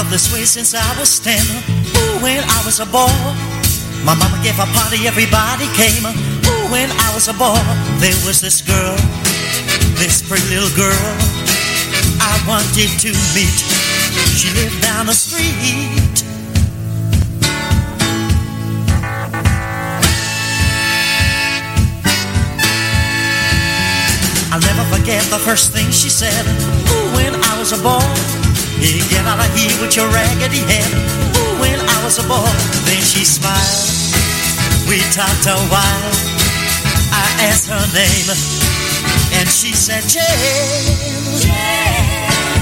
felt this way since I was 10. Ooh, when I was a boy, my mama gave a party, everybody came. Ooh, when I was a boy, there was this girl, this pretty little girl I wanted to meet. She lived down the street. I'll never forget the first thing she said. Ooh, when I was a boy, you get out of here with your raggedy head. Ooh, when I was a boy, then she smiled. We talked a while. I asked her name, and she said Jane. Jane.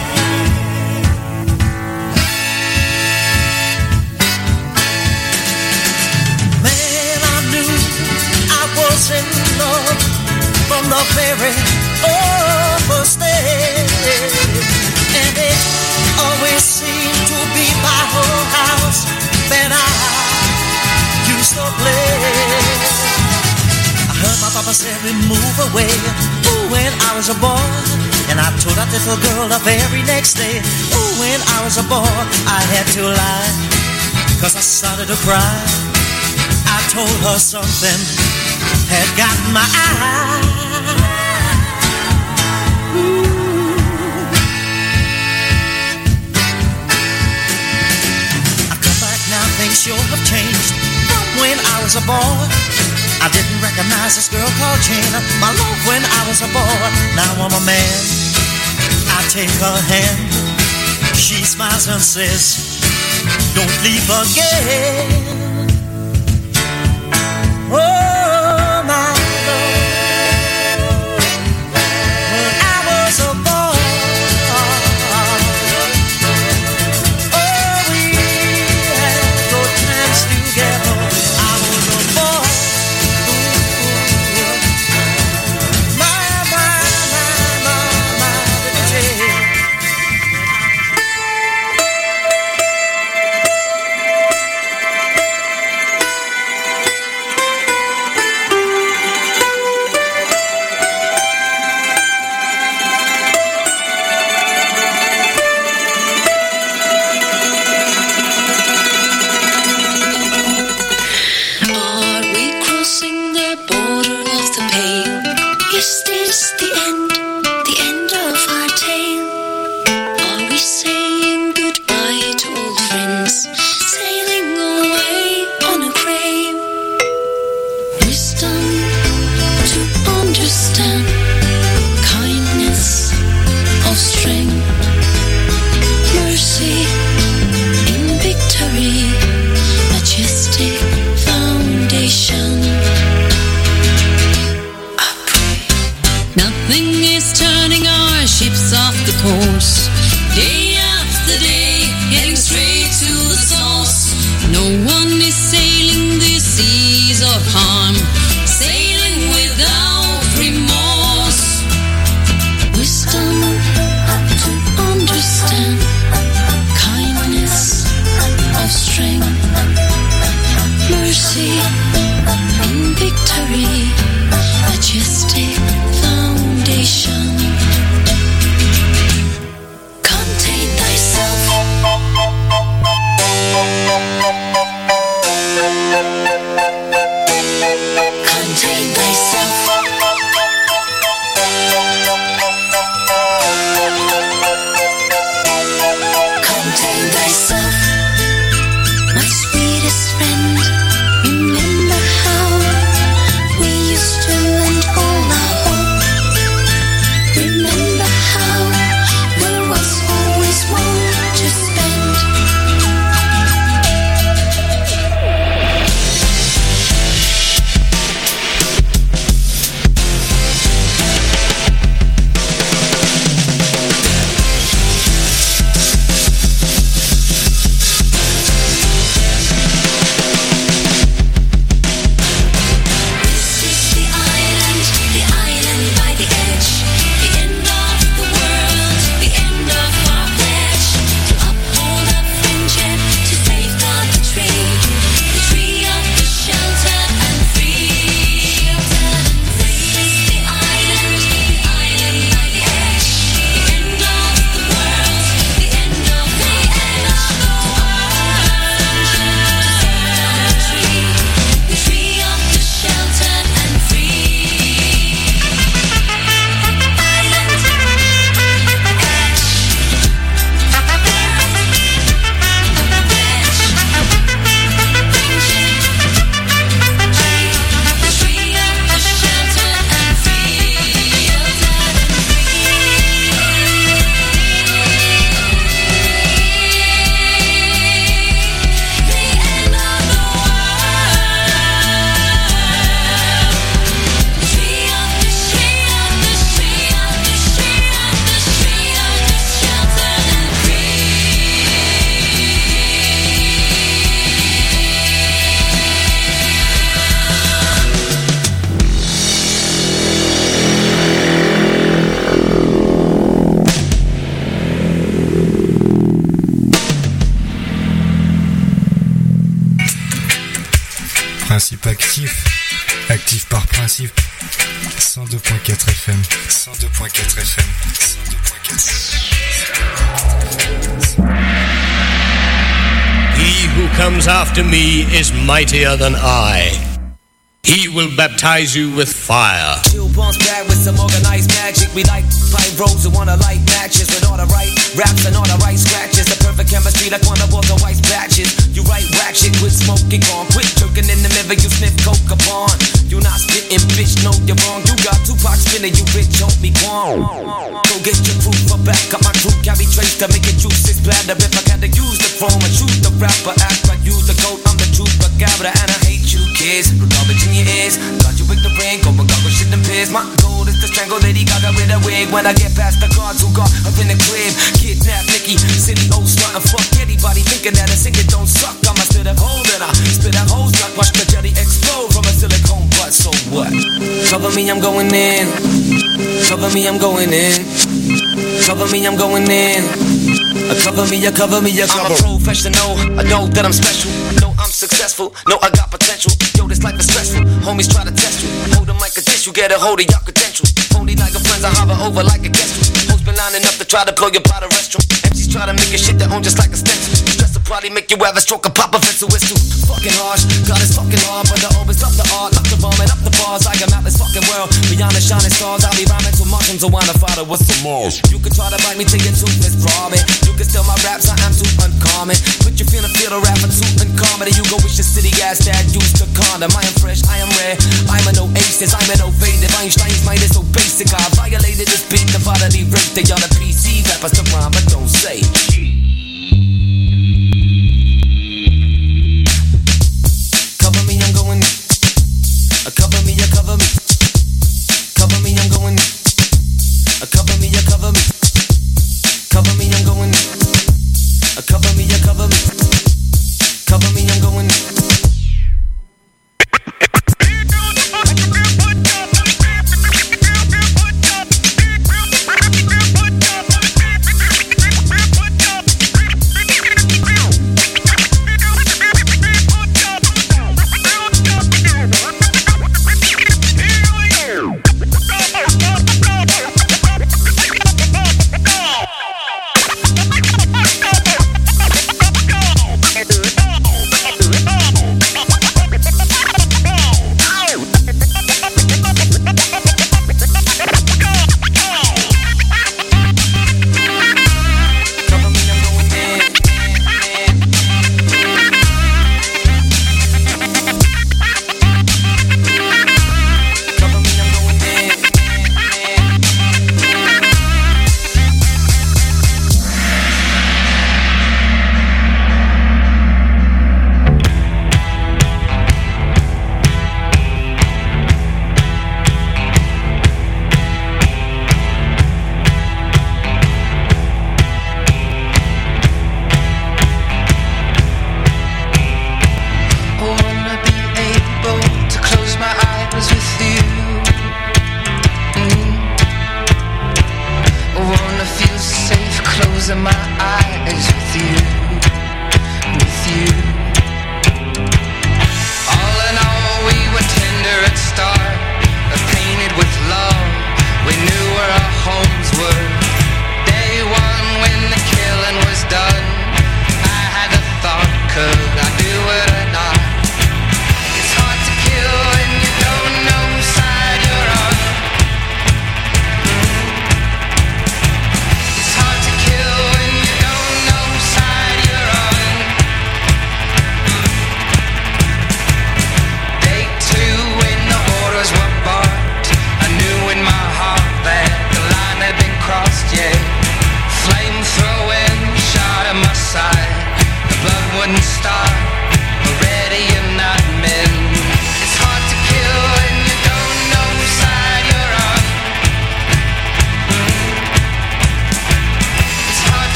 Man, I knew I was in love from the very first day, and it always seemed to be by her house that I used to play. I heard my papa say we move away. Ooh, when I was a boy, and I told that little girl the very next day. Ooh, when I was a boy, I had to lie, 'cause I started to cry. I told her something had got my eye. I come back now, things sure have changed from when I was a boy. I didn't recognize this girl called Jane, my love, when I was a boy. Now I'm a man, I take her hand. She smiles and says, don't leave again. Oh, my love, when I was a boy, oh, we had good times together. I was a boy, my little Jane. 102.4 FM, 102.4 FM, 102.4. He who comes after me is mightier than I. He will baptize you with fire. Chill bumps back with some organized magic. We like pyros who wanna light matches with all the right raps and all the right scratches. The perfect chemistry like one of all the white patches. You write whack shit with smoking on. Quit jerking in the mirror, you sniff coke upon. You not spitting, bitch, no, you're wrong. You got Tupac spinning, you rich, don't be calm. Go get your proof for back up my crew. Carry trace to make it juice, it's bladder. If I gotta use the chrome, I choose the rapper. Act like use the code, I'm the truth, but Gabba, and I hate you kids. With garbage in your ears, got you with the ring, go and goggle shit and piss. My goal is to strangle Lady Gaga with a wig. When I get past the guards who got up in the crib, kidnap Nicky, city old slut and fuck anybody thinking that a singer don't suck. I'ma spit a hole and I spit a hole stuck. Watch the jelly explode from a silicone butt. So what? Cover me, I'm going in. Cover me, I'm going in. Cover me, I'm going in. Cover me, you cover me, you cover. I'm a professional, I know that I'm special. Know I'm successful, know I got potential. Yo, this life is stressful, homies try to test you. Hold them like a dish, you get a hold of your potential. Phony like a friends, I hover over like a guest. Hoes been lining up to try to blow your pot a restroom. MCs try to make your shit their own just like a stencil. Stress will probably make you have a stroke, a pop a pencil. It's too fucking harsh, God is fucking hard. But I always love the art, love the bomb and up the bars. I am out this fucking world, beyond the shining stars. I'll be rhyming to Martians who wanna follow with some more. You can try to bite me till your tooth is throbbing. You can steal my raps, I am too uncommon. But you feel the rap and too uncommon. You go with your city ass dad used the condom. I am fresh, I am rare, I'm an oasis, I'm innovative. Einstein's mind is so basic. I violated this beat, the bodily rape. They on the PC rappers to rhyme, but don't say. Cover me, I'm going. Cover me, you cover me. Cover me, I'm going. Cover me, you cover me. Cover me, I'm going. Cover me, you cover me. Cover me, I'm going.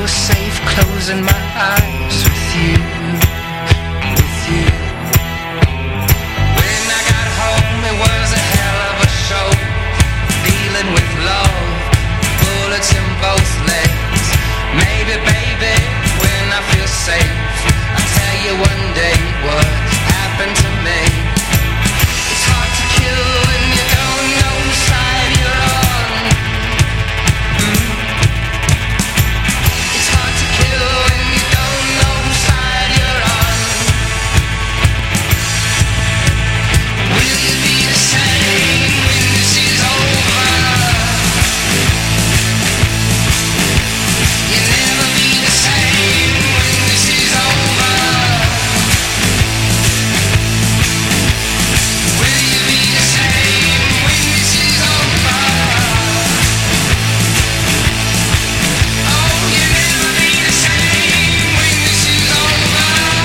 safe closing my eyes with you, with you. When I got home it was a hell of a show, dealing with love, bullets in both legs. Maybe baby, when I feel safe, I'll tell you one day what happened to me. It's hard to kill when you don't know whose side you're on. It's hard to kill when you don't know whose side you're on. Will you be the same when this is over? You'll never be the same when this is over. Will you be the same when this is over? Oh, you'll never be the same when this is over.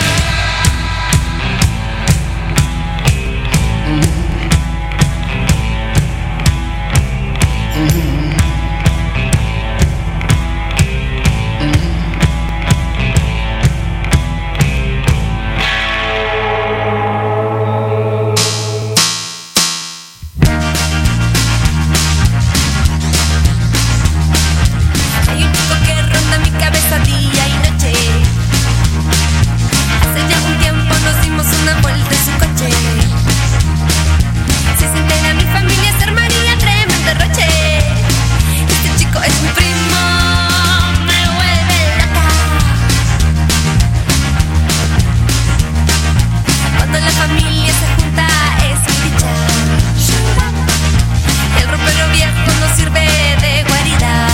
Hay un chico que ronda mi cabeza día y noche. Hace ya un tiempo nos dimos una vuelta en su coche. Si se entera mi familia se armaría tremendo roche. Este chico es mi primo, me vuelve loca. Cuando la familia se junta es mi dicha. El ropero viejo nos sirve de guarida.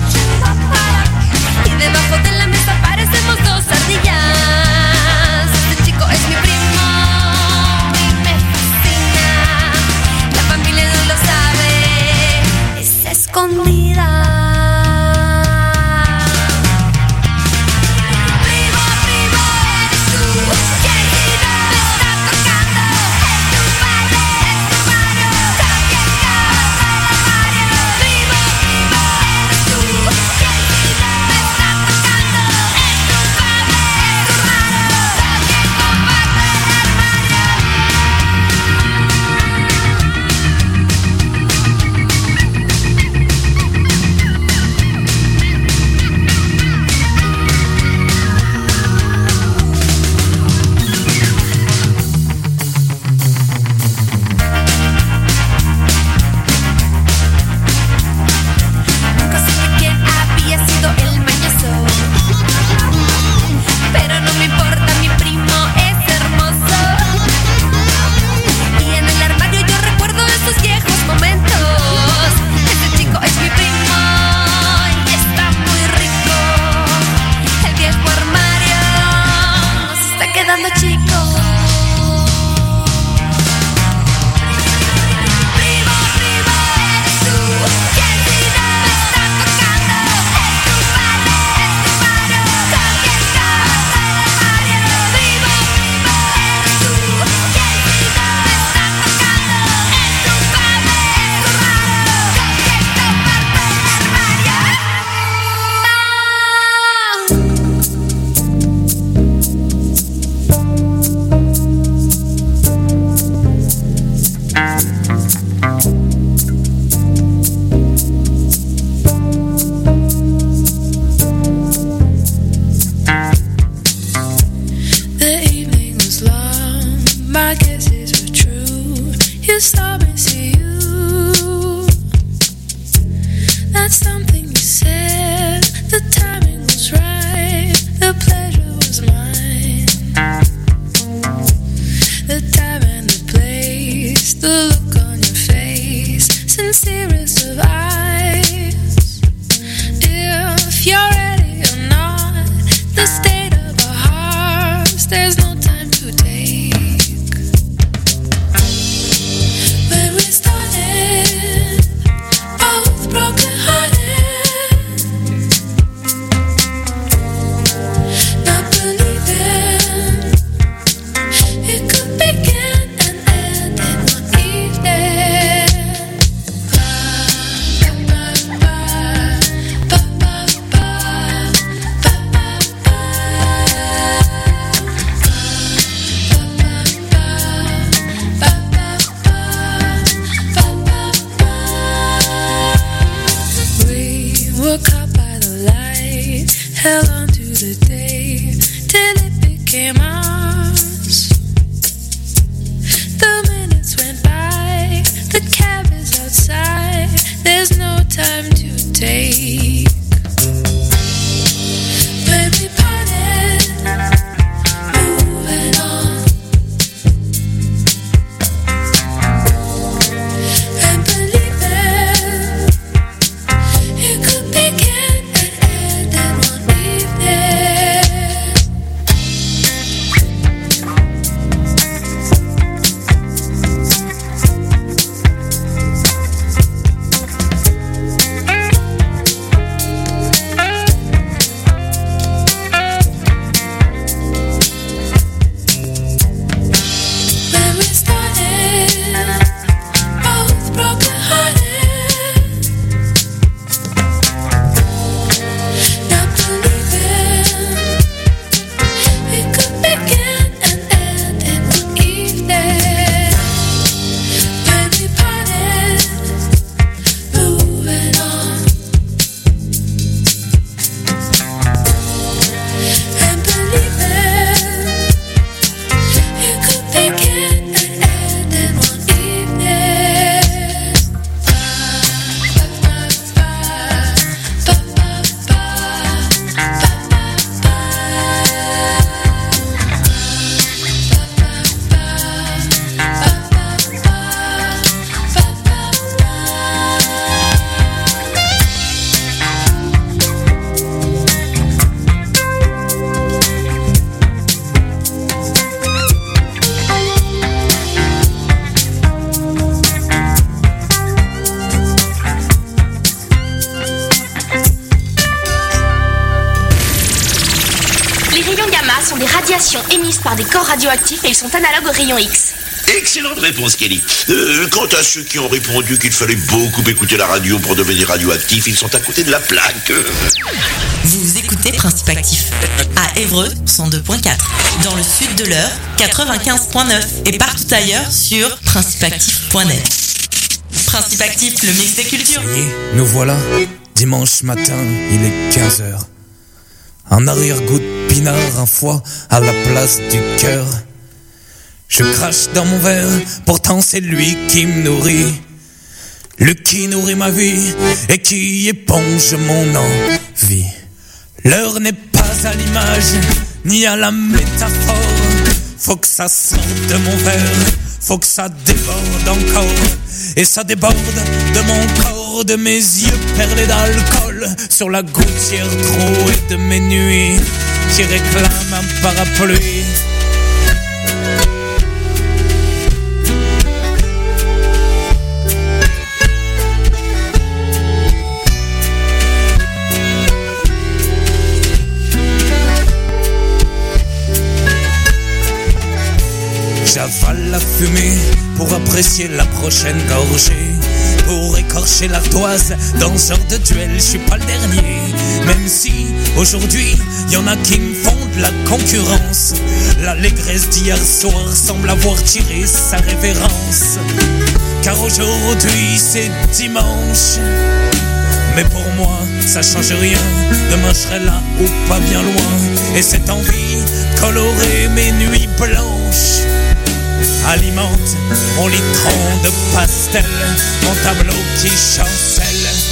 Y debajo de la mesa parecemos dos ardillas. Este chico es mi primo y me fascina. La familia no lo sabe, es escondida. Primo, primo, eres tú. ¿Quién dirá? Me está tocando. Es tu padre, es tu hermano. También casa el armario. Primo, primo, eres tú. ¿Quién dirá? Me está tocando. Es tu padre, es tu hermano. También comparte el armario. were caught by the light, held on to the day till it became ours. The minutes went by, the cab is outside, there's no time to take. When we parted, moving on, and believing it could begin and end in one evening. When we started, both broken-hearted, not believing it could begin and end in one evening. When we parted, moving on, and believing it could begin and end in one evening. Les rayons gamma sont des radiations émises par des corps radioactifs et ils sont analogues aux rayons X. Excellente réponse, Kelly. Quant à ceux qui ont répondu qu'il fallait beaucoup écouter la radio pour devenir radioactif, ils sont à côté de la plaque. Vous écoutez Principe Actif à Évreux 102.4, dans le sud de l'Eure 95.9 et partout ailleurs sur principeactif.net. Principe Actif, le mix des cultures. Ça y est, nous voilà. Dimanche matin, il est 15h. Un arrière-goût de pinard, un foie à la place du cœur. Je crache dans mon verre, pourtant c'est lui qui me nourrit. Lui qui nourrit ma vie et qui éponge mon envie. L'heure n'est pas à l'image, ni à la métaphore. Faut que ça sorte de mon verre, faut que ça déborde encore. Et ça déborde de mon corps, de mes yeux perlés d'alcool, sur la gouttière trouée de mes nuits qui réclament un parapluie. J'avale la fumée pour apprécier la prochaine gorgée, pour écorcher l'ardoise dans ce genre de duel. Je suis pas le dernier, même si aujourd'hui y en a qui me font de la concurrence. L'allégresse d'hier soir semble avoir tiré sa révérence, car aujourd'hui c'est dimanche. Mais pour moi ça change rien, demain je serai là ou pas bien loin. Et cette envie de colorer mes nuits blanches alimente mon litron de pastel, mon tableau qui chancelle.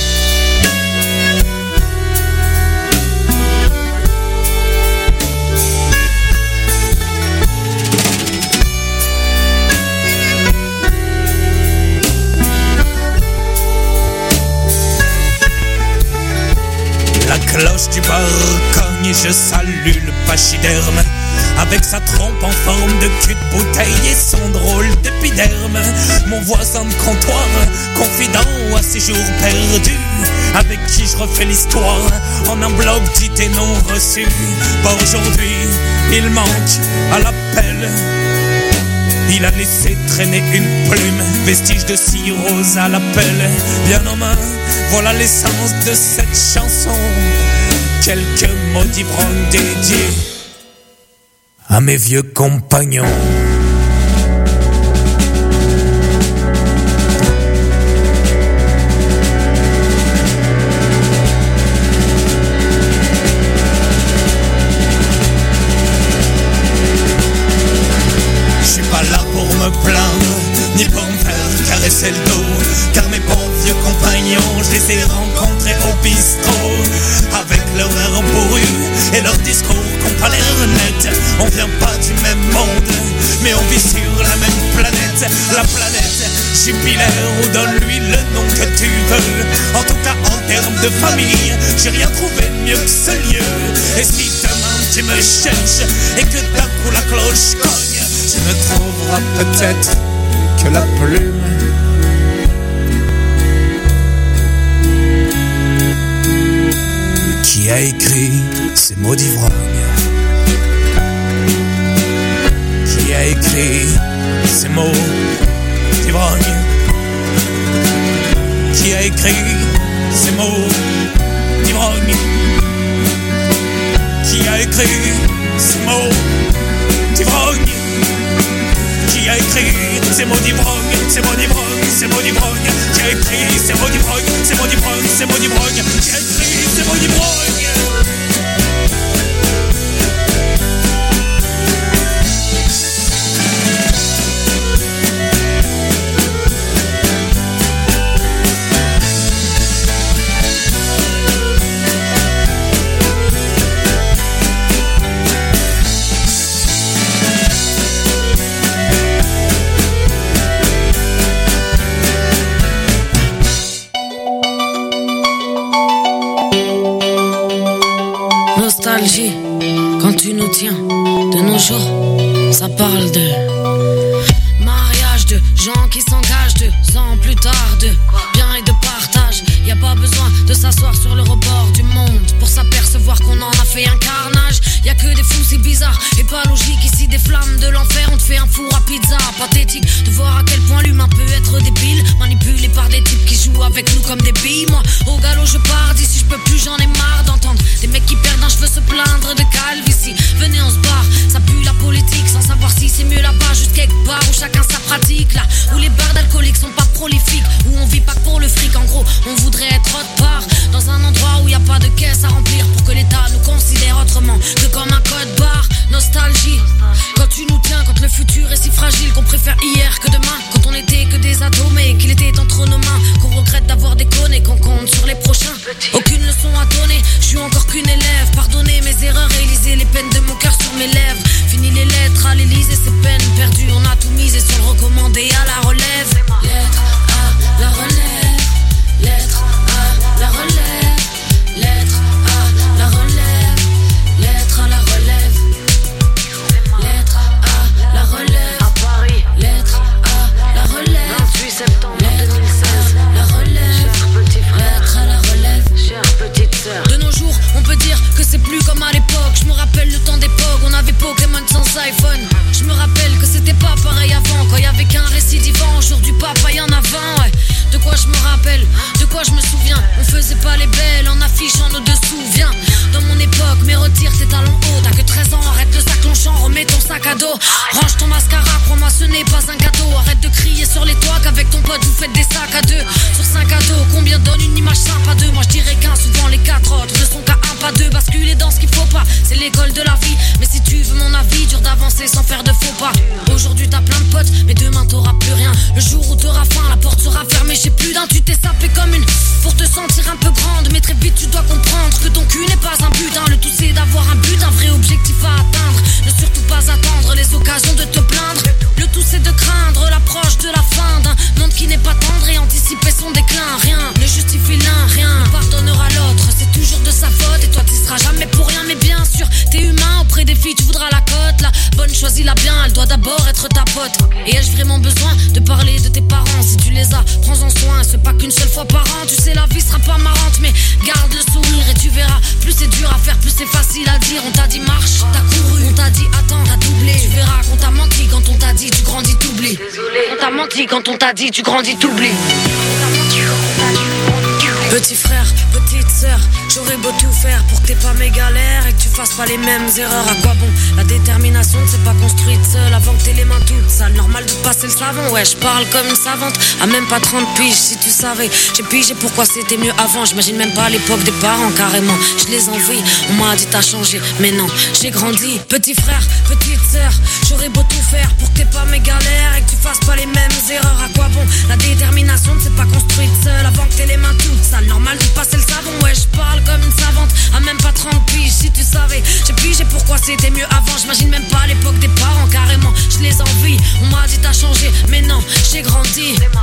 La cloche du bar cogne et je salue le pachyderme, avec sa trompe en forme de cul de bouteille et son drôle d'épiderme. Mon voisin de comptoir, confident à ses jours perdus, avec qui je refais l'histoire en un bloc d'idées non reçues. Bah aujourd'hui, il manque à l'appel. Il a laissé traîner une plume, vestige de cire rose à la pelle. Bien en main, voilà l'essence de cette chanson. Quelques mots d'ivrogne dédiés à mes vieux compagnons. et leurs discours qu'ont pas l'air net. On vient pas du même monde, mais on vit sur la même planète. La planète Jupiler, ou donne-lui le nom que tu veux. En tout cas en termes de famille, j'ai rien trouvé de mieux que ce lieu. Et si demain tu me cherches et que d'un coup la cloche cogne, tu ne trouveras peut-être que la plume qui a écrit ces mots d'ivrogne, qui a écrit ces mots d'ivrogne, qui a écrit ces mots d'ivrogne, qui a écrit ces mots d'ivrogne, qui a écrit ces mots d'ivrogne, ces mots d'ivrogne, ces mots d'ivrogne, qui a écrit ces mots d'ivrogne, ces mots d'ivrogne, ces mots d'ivrogne, qui a écrit ces mots d'ivrogne. Nostalgie, quand tu nous tiens de nos jours, ça parle de mariage, de gens qui s'engagent 2 ans plus tard, de bien et de partage. Y a pas besoin de s'asseoir sur le rebord du monde pour s'apercevoir qu'on en a fait un carnage. Y a que des fous, c'est bizarre et pas logique. Ici des flammes de l'enfer, on te fait un four à pizza. Pathétique de voir à quel point l'humain peut être débile, manipulé par des types qui jouent avec nous comme des billes. Moi au galop je pars d'ici, je peux plus, j'en ai marre d'entendre des mecs qui perdent un cheveu se plaindre de calvitie. Venez on se barre, ça pue la politique, sans savoir si c'est mieux là-bas, juste quelque part où chacun sa pratique. Là où les bars d'alcooliques sont pas prolifiques, où on vit pas pour le fric. En gros on voudrait être autre part, dans un endroit où y a pas de caisse à remplir, pour que l'État nous considère autrement que comme un code barre. Nostalgie, quand tu nous tiens, quand le futur est si fragile qu'on préfère hier que demain, quand on était que des ados mais qu'il était entre nos mains, qu'on regrette d'avoir déconné, qu'on compte sur les prochains. Aucune leçon à donner, je suis encore qu'une élève. Pardonnez mes erreurs et lisez les peines de mon cœur sur mes lèvres. Fini les lettres à l'Élysée, ces peines perdues, on a tout misé sur le recommandé à la relève. Lettre à la relève, lettre à la relève, lettre à la relève, lettre à la relève, lettre à la relève, à Paris, lettre à la relève, 28 septembre 2016, la relève, cher petit frère, lettre à la relève, chère petite sœur. De nos jours, on peut dire que c'est plus comme à l'époque. Je me rappelle le temps d'époque, on avait Pokémon sans iPhone. Je me rappelle que c'était pas pareil avant, quand y avait qu'un récidivant. Aujourd'hui papa y'en a 20, ouais. De quoi je me rappelle, de quoi je me souviens. On faisait pas les belles en affichant nos dessous. Viens, dans mon époque, mais retire tes talons hauts. T'as que 13 ans, arrête le sac longchamp, remets ton sac à dos. Range ton mascara, crois-moi ce n'est pas un gâteau. Arrête de crier sur les toits qu'avec ton pote vous faites des sacs à 2. Sur 5 à dos, combien donne une image simple à 2? Moi je dirais qu'un, souvent les 4 autres ne sont qu'à 1 pas 2. Basculer dans ce qu'il faut pas, c'est l'école de la vie. Mais si tu veux mon avis, dur d'avancer sans faire de faux pas. Aujourd'hui t'as plein de potes, mais demain t'auras plus rien. Le jour où t'auras faim, la porte sera fermée. J'ai plus d'un, tu t'es sapé comme une pour te sentir un peu grande. Mais très vite tu dois comprendre que ton cul n'est pas un butin. Le tout c'est d'avoir un but, un vrai objectif à atteindre. Ne surtout pas attendre les occasions de te plaindre. Le tout c'est de craindre l'approche de la fin d'un monde qui n'est pas tendre et anticiper son déclin. Rien ne justifie l'un, rien ne pardonnera l'autre. C'est toujours de sa faute et toi tu seras jamais pour rien. Mais bien sûr t'es humain, auprès des filles tu voudras la cote. La bonne choisis-la bien, elle doit d'abord être ta pote. Et ai-je vraiment besoin de parler de tes parents? Si tu les as, prends-en soin, c'est pas qu'une seule fois par an. Tu sais la vie sera pas marrante, mais garde le sourire et tu verras. Plus c'est dur à faire, plus c'est facile à dire. On t'a dit marche, t'as couru, on t'a dit attends, t'as doublé. Tu verras qu'on t'a menti quand on t'a dit tu grandis, t'oublies. On t'a menti quand on t'a dit tu grandis, t'oublies. Petit frère, petite sœur, j'aurais beau tout faire pour que t'aies pas mes galères et que tu fasses pas les mêmes erreurs. À quoi bon? La détermination ne s'est pas construite seule avant que t'aies les mains toutes sales. Normal de passer le savon, ouais, je parle comme une savante. À même pas 30 piges, si tu savais. J'ai pigé pourquoi c'était mieux avant. J'imagine même pas l'époque des parents, carrément. Je les envie, on m'a dit t'as changé, mais non, j'ai grandi. Petit frère, petite sœur, j'aurais beau tout faire pour que t'aies pas mes galères et que tu fasses pas les mêmes erreurs. À quoi bon? La détermination ne s'est pas construite seule avant que t'aies les mains toutes sales. Normal de passer le savon, ouais, je parle comme une savante. À même pas 30 piges, si tu savais. ici.